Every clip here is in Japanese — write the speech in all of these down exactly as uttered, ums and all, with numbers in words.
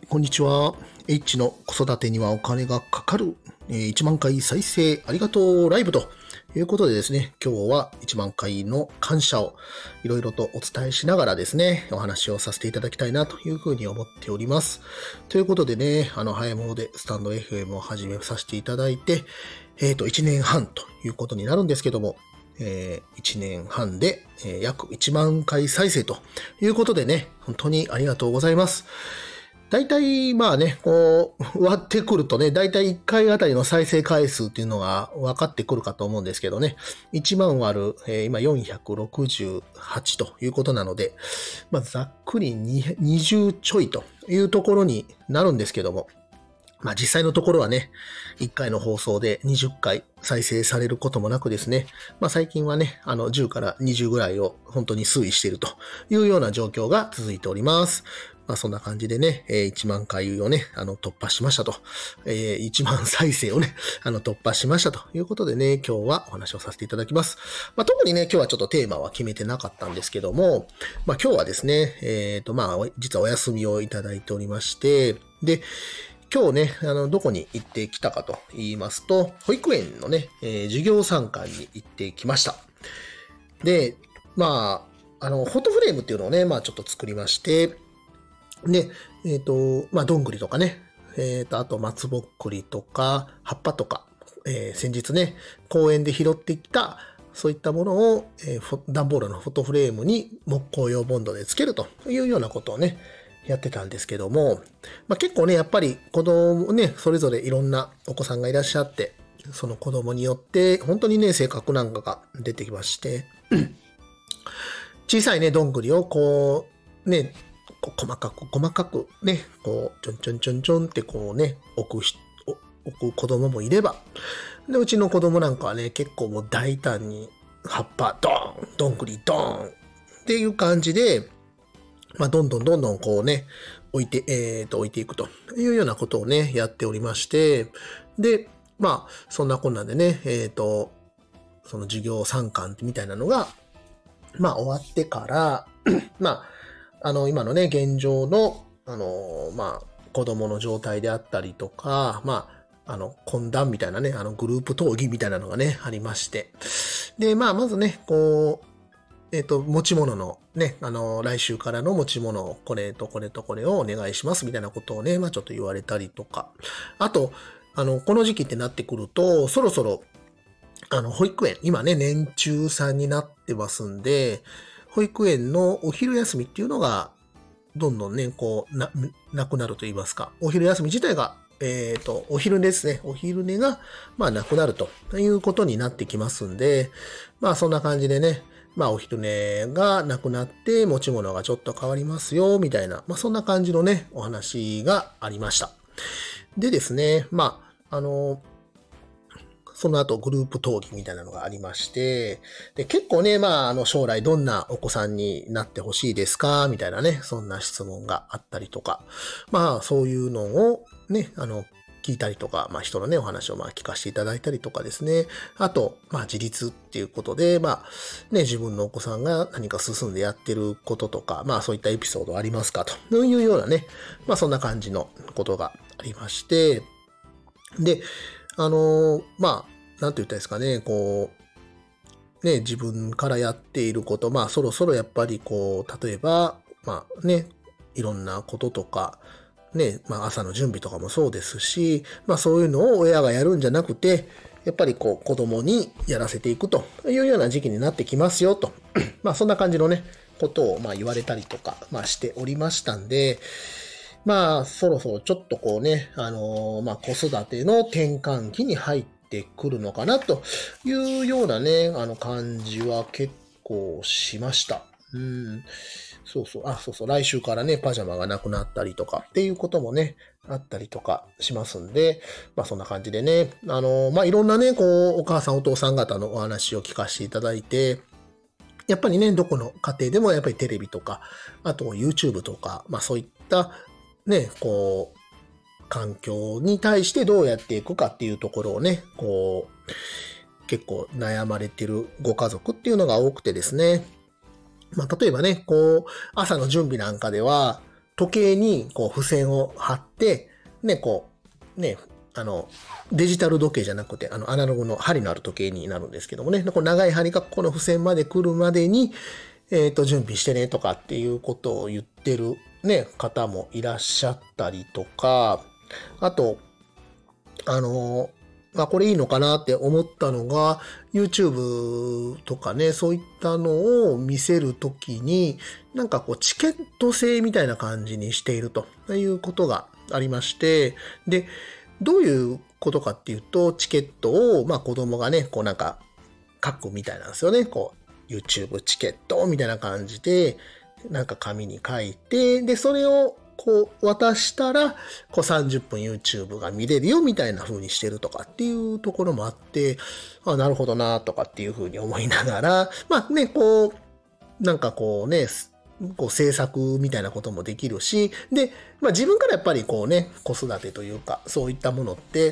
こんにちは。H の子育てにはお金がかかる、えー、いちまんかい再生ありがとうライブということでですね、今日はいちまんかいの感謝をいろいろとお伝えしながらですね、お話をさせていただきたいなというふうに思っております。ということでね、あの、早いものでスタンド エフエム を始めさせていただいて、えっと、いちねんはんということになるんですけども、えー、いちねんはんで、えー、約いちまんかい再生ということでね、本当にありがとうございます。大体、まあね、こう、割ってくるとね、大体いっかいあたりの再生回数っていうのが分かってくるかと思うんですけどね、いちまん割る、えー、今よんひゃくろくじゅうはちということなので、まあ、ざっくりにじゅうちょいというところになるんですけども、まあ実際のところはね、いっかいの放送でにじゅっかい再生されることもなくですね、まあ最近はね、あのじゅうからにじゅうぐらいを本当に推移しているというような状況が続いております。まあそんな感じでね、いちまんかいをね、あの突破しましたと、いちまん再生をね、あの突破しましたということでね、今日はお話をさせていただきます。まあ特にね、今日はちょっとテーマは決めてなかったんですけども、まあ今日はですね、えっとまあ実はお休みをいただいておりまして、で、今日ね、あの、どこに行ってきたかと言いますと、保育園のね、えー、授業参観に行ってきました。で、まあ、あの、フォトフレームっていうのをね、まあちょっと作りまして、で、えっと、まあどんぐりとかね、えっと、あと松ぼっくりとか、葉っぱとか、えー、先日ね、公園で拾ってきた、そういったものを、えー、段ボールのフォトフレームに木工用ボンドでつけるというようなことをね、やってたんですけども、まあ、結構ね、やっぱり子供ね、それぞれいろんなお子さんがいらっしゃって、その子供によって本当にね、性格なんかが出てきまして、小さいね、どんぐりをこう、ね、こう細かく細かくね、こう、ちょんちょんちょんちょんってこうね、置くし、置く子供もいれば、で、うちの子供なんかはね、結構もう大胆に葉っぱドーン、どんぐりドーンっていう感じで、まあ、どんどんどんどんこうね、置いて、えっと、置いていくというようなことをね、やっておりまして、で、まあ、そんなこんなんでね、えっと、その授業参観みたいなのが、まあ、終わってから、まあ、あの、今のね、現状の、あの、まあ、子供の状態であったりとか、まあ、あの、懇談みたいなね、あの、グループ討議みたいなのがね、ありまして、で、まあ、まずね、こう、えっと、持ち物のね、あの、来週からの持ち物をこれとこれとこれをお願いしますみたいなことをね、まあちょっと言われたりとか。あと、あの、この時期ってなってくると、そろそろ、あの、保育園、今ね、年中さんになってますんで、保育園のお昼休みっていうのが、どんどんね、こう、な、なくなると言いますか、お昼休み自体が、えっと、お昼寝ですね。お昼寝が、まあなくなるということになってきますんで、まあそんな感じでね、まあお昼寝がなくなって持ち物がちょっと変わりますよ、みたいな、まあそんな感じのね、お話がありました。でですね、まあ、あの、その後グループ討議みたいなのがありまして、で結構ね、まあ、あの将来どんなお子さんになってほしいですかみたいなね、そんな質問があったりとか、まあそういうのをね、あの、聞いたりとか、まあ人のね、お話をまあ聞かせていただいたりとかですね。あと、まあ自立っていうことで、まあね、自分のお子さんが何か進んでやってることとか、まあそういったエピソードありますかというようなね、まあそんな感じのことがありまして、で、あの、まあ、なんて言ったらいいですかね、こう、ね、自分からやっていること、まあそろそろやっぱりこう、例えば、まあね、いろんなこととか、ね、まあ朝の準備とかもそうですし、まあそういうのを親がやるんじゃなくて、やっぱりこう子供にやらせていくというような時期になってきますよと。まあそんな感じのね、ことをまあ言われたりとか、まあしておりましたんで、まあそろそろちょっとこうね、あのー、まあ子育ての転換期に入ってくるのかなというようなね、あの感じは結構しました。うん。そうそう。あ、そうそう。来週からね、パジャマがなくなったりとかっていうこともね、あったりとかしますんで、まあそんな感じでね、あの、まあいろんなね、こう、お母さんお父さん方のお話を聞かせていただいて、やっぱりね、どこの家庭でもやっぱりテレビとか、あと YouTube とか、まあそういったね、こう、環境に対してどうやっていくかっていうところをね、こう、結構悩まれてるご家族っていうのが多くてですね、まあ、例えばね、こう、朝の準備なんかでは、 時計にこう付箋を貼って、ね、こう、ね、あの、デジタル時計じゃなくて、あの、アナログの針のある時計になるんですけどもね、この長い針がこの付箋まで来るまでに、えっと、準備してねとかっていうことを言ってるね、方もいらっしゃったりとか、あと、あの、まあ、これいいのかなって思ったのが、YouTube とかね、そういったのを見せるときに、なんかこう、チケット制みたいな感じにしているということがありまして、で、どういうことかっていうと、チケットを、まあ子供がね、こうなんか書くみたいなんですよね。こう、YouTube チケットみたいな感じで、なんか紙に書いて、で、それをこう渡したら、こうさんじゅっぷん YouTube が見れるよみたいな風にしてるとかっていうところもあって、あ、なるほどなとかっていう風に思いながら、まあね、こう、なんかこうね、こう制作みたいなこともできるし、で、まあ自分からやっぱりこうね、子育てというか、そういったものって、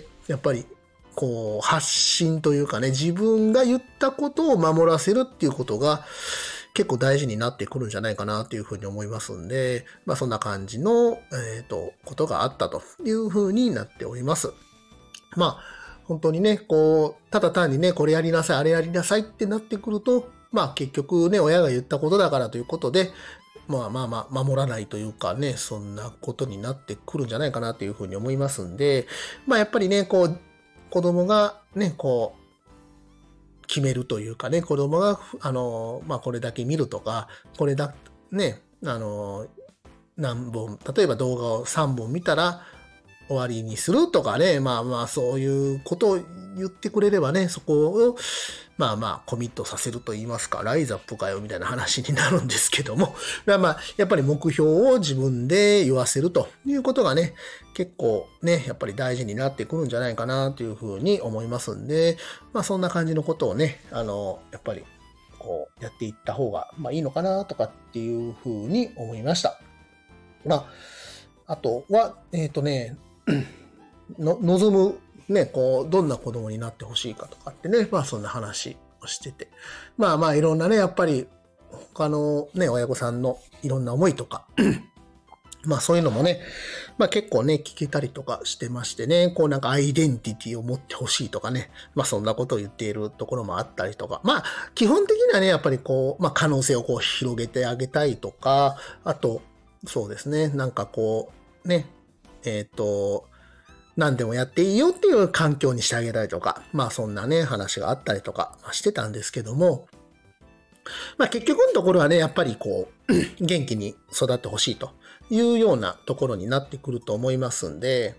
やっぱりこう発信というかね、自分が言ったことを守らせるっていうことが結構大事になってくるんじゃないかなというふうに思いますんで、まあそんな感じの、えっと、ことがあったというふうになっております。まあ本当にね、こう、ただ単にね、これやりなさい、あれやりなさいってなってくると、まあ結局ね、親が言ったことだからということで、まあまあまあ守らないというかね、そんなことになってくるんじゃないかなというふうに思いますんで、まあやっぱりね、こう、子供がね、こう、決めるというかね、子供が、あの、まあこれだけ見るとか、これだ、ね、あの、何本、例えば動画をさんぼん見たら終わりにするとかね、まあまあそういうことを言ってくれればね、そこを、まあまあコミットさせると言いますか、ライズアップかよみたいな話になるんですけども、まあまあ、やっぱり目標を自分で言わせるということがね、結構ね、やっぱり大事になってくるんじゃないかなというふうに思いますんで、まあそんな感じのことをね、あの、やっぱりこうやっていった方がまあいいのかなとかっていうふうに思いました。まあ、あとは、えっとね、の望むね、こう、どんな子供になってほしいかとかってね、まあそんな話をしてて。まあまあいろんなね、やっぱり他のね、親御さんのいろんな思いとか、まあそういうのもね、まあ結構ね、聞けたりとかしてましてね、こうなんかアイデンティティを持ってほしいとかね、まあそんなことを言っているところもあったりとか、まあ基本的にはね、やっぱりこう、まあ可能性をこう広げてあげたいとか、あと、そうですね、なんかこう、ね、えっと、何でもやっていいよっていう環境にしてあげたりとか、まあそんなね、話があったりとかしてたんですけども、まあ結局のところはね、やっぱりこう、元気に育ってほしいというようなところになってくると思いますんで、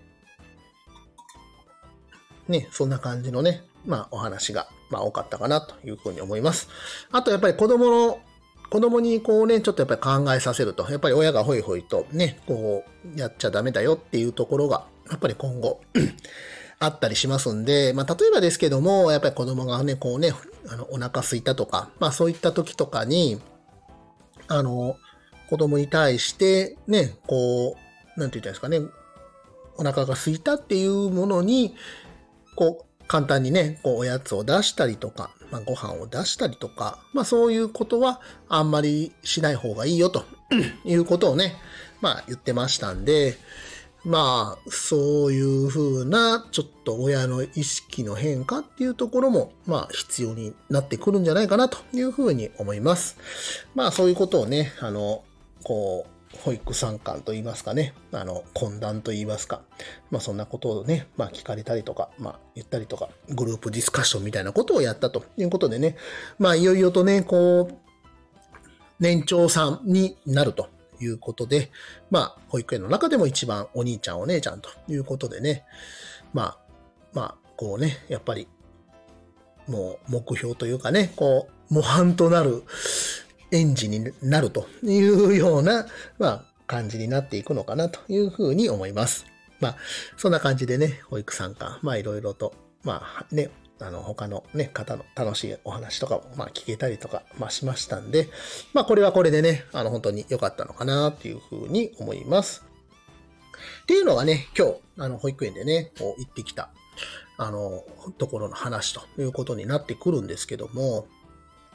ね、そんな感じのね、まあお話が、まあ多かったかなというふうに思います。あとやっぱり子供の子供にこうね、ちょっとやっぱり考えさせると、やっぱり親がホイホイとね、こう、やっちゃダメだよっていうところが、やっぱり今後、あったりしますんで、まあ例えばですけども、やっぱり子供がね、こうね、あの、お腹空いたとか、まあそういった時とかに、あの、子供に対してね、こう、なんて言ったんですかね、お腹が空いたっていうものに、こう、簡単にね、こう、おやつを出したりとか、まあ、ご飯を出したりとか、まあ、そういうことはあんまりしない方がいいよということをね、まあ、言ってましたんで、まあ、そういうふうな、ちょっと親の意識の変化っていうところも、まあ、必要になってくるんじゃないかなというふうに思います。まあ、そういうことをね、あの、こう、保育参観と言いますかね、あの、懇談と言いますか、まあそんなことをね、まあ聞かれたりとか、まあ言ったりとか、グループディスカッションみたいなことをやったということでね、まあいよいよとね、こう、年長さんになるということで、まあ保育園の中でも一番お兄ちゃんお姉ちゃんということでね、まあ、まあ、こうね、やっぱり、もう目標というかね、こう、模範となる、園児になるというような、まあ、感じになっていくのかなというふうに思います。まあ、そんな感じでね、保育参観、まあ、いろいろと、まあ、ね、あの、他のね、方の楽しいお話とかも、まあ、聞けたりとか、まあ、しましたんで、まあ、これはこれでね、あの、本当に良かったのかなというふうに思います。っていうのがね、今日、あの、保育園でね、こう、行ってきた、あの、ところの話ということになってくるんですけども、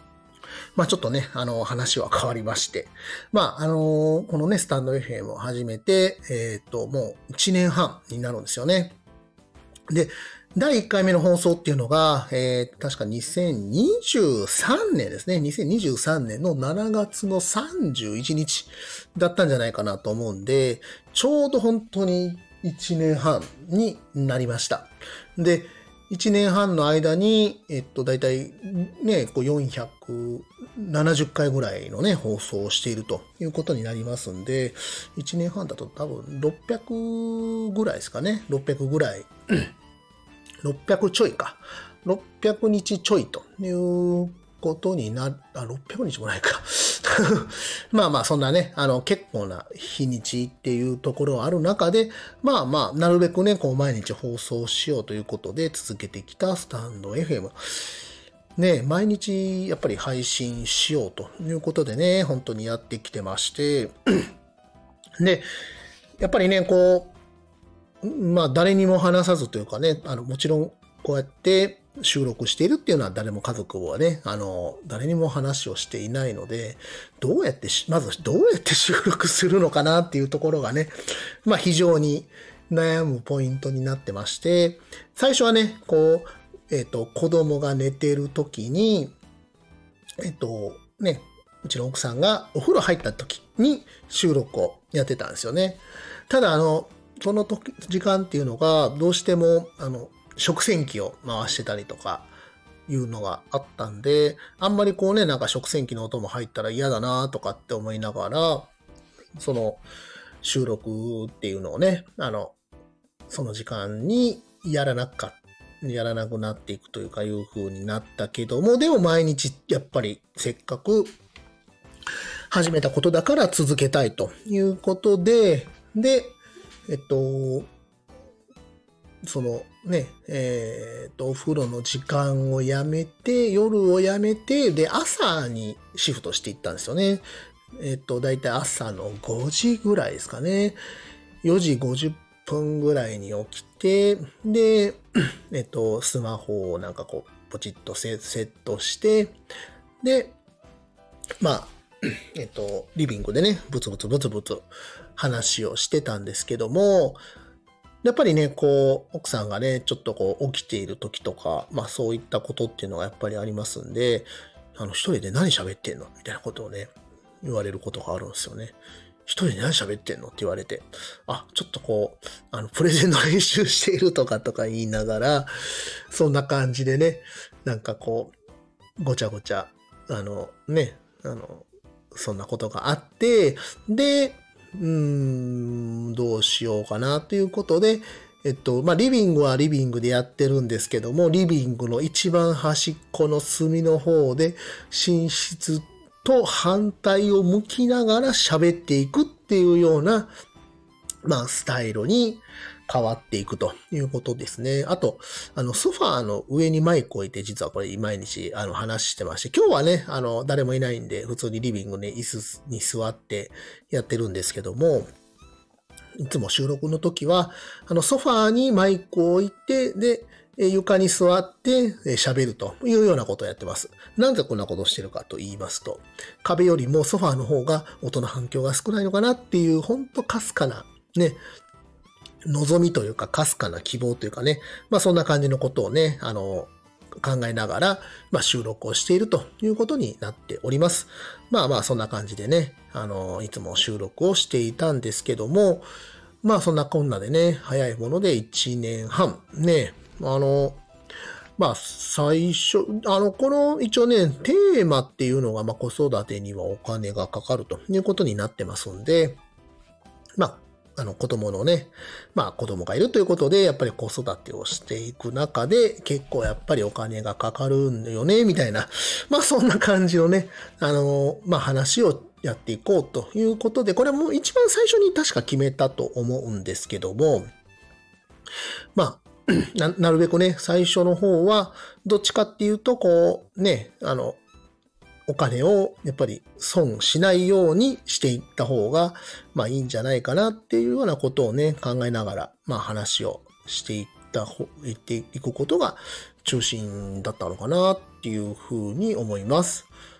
まあちょっとね、あの、話は変わりまして。まああの、このね、スタンド エフエム を始めて、えっと、もういちねんはんになるんですよね。で、だいいっかいめの放送っていうのが、えー、確かにせんにじゅうさんねんですね。にせんにじゅうさんねんのしちがつのさんじゅういちにちだったんじゃないかなと思うんで、ちょうど本当にいちねんはんになりました。で、いちねんはんの間に、えっと、だいたいね、こうよんひゃくななじゅっかいぐらいのね、放送をしているということになりますんで、いちねんはんだと多分ろっぴゃくぐらいですかね。ろっぴゃくぐらい。ろっぴゃくちょいか。ろっぴゃくにちちょいということになる、あ、ろっぴゃくにちもないか。まあまあ、そんなね、あの、結構な日にちっていうところがある中で、まあまあ、なるべくね、こう、毎日放送しようということで続けてきたスタンド エフエム。ね、毎日やっぱり配信しようということでね、本当にやってきてまして、で、やっぱりね、こう、まあ、誰にも話さずというかね、あの、もちろん、こうやって収録しているっていうのは誰も家族はね、あの、誰にも話をしていないので、どうやってまずどうやって収録するのかなっていうところがね、まあ、非常に悩むポイントになってまして、最初はね、こう、えっと、子供が寝てる時に、えっと、ね、うちの奥さんがお風呂入った時に収録をやってたんですよね。ただ、あの、その時、時間っていうのが、どうしても、あの、食洗機を回してたりとか、いうのがあったんで、あんまりこうね、なんか食洗機の音も入ったら嫌だなとかって思いながら、その、収録っていうのをね、あの、その時間にやらなか、やらなくなっていくというか、いう風になったけども、でも毎日、やっぱりせっかく始めたことだから続けたいということで、で、えっと、そのね、えっと、お風呂の時間をやめて、夜をやめて、で、朝にシフトしていったんですよね。えっと、だいたい朝のごじぐらいですかね。よじごじゅっぷんぐらいに起きて、で、えっと、スマホをなんかこう、ポチッとセットして、で、まあ、えっと、リビングでね、ブツブツブツブツ話をしてたんですけども、やっぱりね、こう、奥さんがね、ちょっとこう、起きている時とか、まあそういったことっていうのがやっぱりありますんで、あの、一人で何喋ってんのみたいなことをね、言われることがあるんですよね。一人で何喋ってんのって言われて、あ、ちょっとこう、あの、プレゼンの練習しているとかとか言いながら、そんな感じでね、なんかこう、ごちゃごちゃ、あの、ね、あの、そんなことがあって、で、うーん、どうしようかなということで、えっと、まあ、リビングはリビングでやってるんですけども、リビングの一番端っこの隅の方で、寝室と反対を向きながら喋っていくっていうような、まあ、スタイルに変わっていくということですね。あと、あの、ソファーの上にマイクを置いて、実はこれ毎日、あの、話してまして、今日はね、あの、誰もいないんで、普通にリビングに椅子に座ってやってるんですけども、いつも収録の時は、あの、ソファーにマイクを置いて、で、床に座って喋るというようなことをやってます。なんでこんなことをしてるかと言いますと、壁よりもソファーの方が音の反響が少ないのかなっていう、ほんとかすかな、ね、望みというか、かすかな希望というかね、まあそんな感じのことをね、あの、考えながら、まあ収録をしているということになっております。まあまあそんな感じでね、あの、いつも収録をしていたんですけども、まあそんなこんなでね、早いものでいちねんはん、ね、あの、まあ最初、あの、この一応ね、テーマっていうのが、まあ子育てにはお金がかかるということになってますんで、まあ、あの子供のね、まあ子供がいるということで、やっぱり子育てをしていく中で、結構やっぱりお金がかかるんだよね、みたいな、まあそんな感じのね、あの、まあ話をやっていこうということで、これはもう一番最初に確か決めたと思うんですけども、まあ、な, なるべくね、最初の方は、どっちかっていうと、こう、ね、あの、お金をやっぱり損しないようにしていった方が、まあいいんじゃないかなっていうようなことをね、考えながら、まあ話をしていった方、言っていくことが中心だったのかなっていうふうに思います。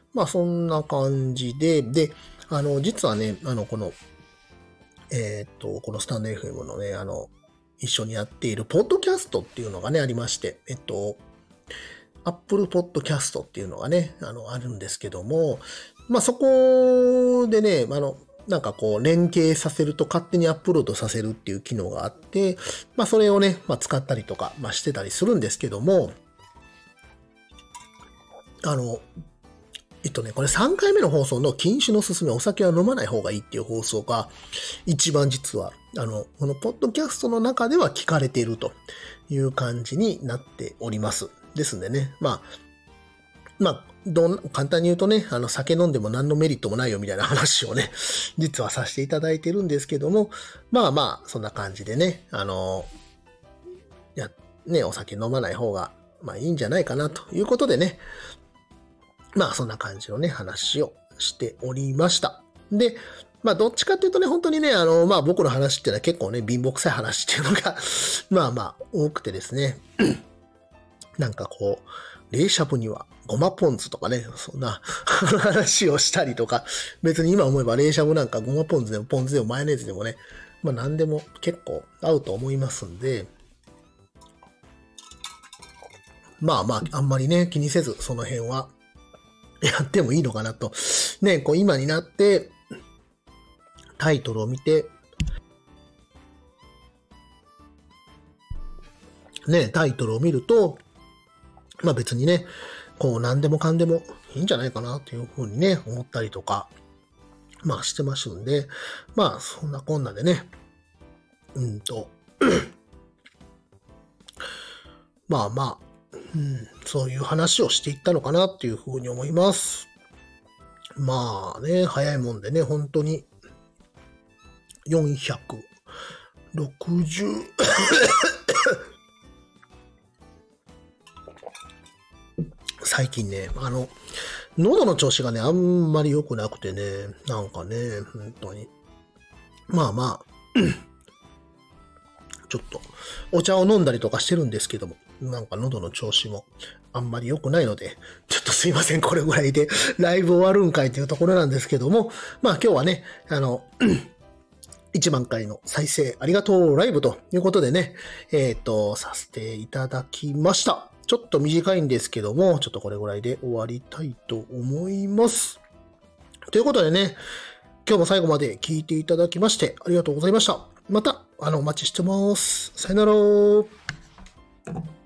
まあそんな感じで、で、あの、実はね、あの、この、えっと、このスタンド エフエム のね、あの、一緒にやっているポッドキャストっていうのがね、ありまして、えっと、Apple Podcast っていうのがね、あの、あるんですけども、まあそこでね、あの、なんかこう、連携させると勝手にアップロードさせるっていう機能があって、まあそれをね、まあ使ったりとか、まあしてたりするんですけども、あの、えっとね、これさんかいめの放送の禁酒のすすめ、お酒は飲まない方がいいっていう放送が、一番実は、あの、このポッドキャストの中では聞かれているという感じになっております。ですんでね、まあ、まあ、どん簡単に言うとね、あの、酒飲んでも何のメリットもないよみたいな話をね、実はさせていただいてるんですけども、まあまあ、そんな感じでね、あの、や、ね、お酒飲まない方が、まあいいんじゃないかなということでね、まあそんな感じのね、話をしておりました。で、まあどっちかっていうとね、本当にね、あの、まあ僕の話っていうのは結構ね、貧乏くさい話っていうのがまあまあ多くてですね、なんかこう、冷しゃぶにはごまポン酢とかね、そんな話をしたりとか、別に今思えば冷しゃぶなんかごまポン酢でもポン酢でもマヨネーズでもね、まあ何でも結構合うと思いますんで、まあまああんまりね、気にせずその辺はやってもいいのかなと。ね、こう今になってタイトルを見て、ね、タイトルを見ると、まあ別にね、こう何でもかんでもいいんじゃないかなというふうにね、思ったりとか、まあしてますんで、まあそんなこんなでね、うんと、まあまあ、うん、そういう話をしていったのかなっていうふうに思います。まあね、早いもんでね、本当によんひゃくろくじゅう最近ね、あの、喉の調子がね、あんまり良くなくてね、なんかね、本当に。まあまあ、ちょっと、お茶を飲んだりとかしてるんですけども、なんか喉の調子もあんまり良くないので、ちょっとすいません、これぐらいでライブ終わるんかいというところなんですけども、まあ今日はね、あの、いちまんかいの再生ありがとうライブということでね、えっと、させていただきました。ちょっと短いんですけども、ちょっとこれぐらいで終わりたいと思います。ということでね、今日も最後まで聞いていただきましてありがとうございました。また、あの、お待ちしてます。さよなら。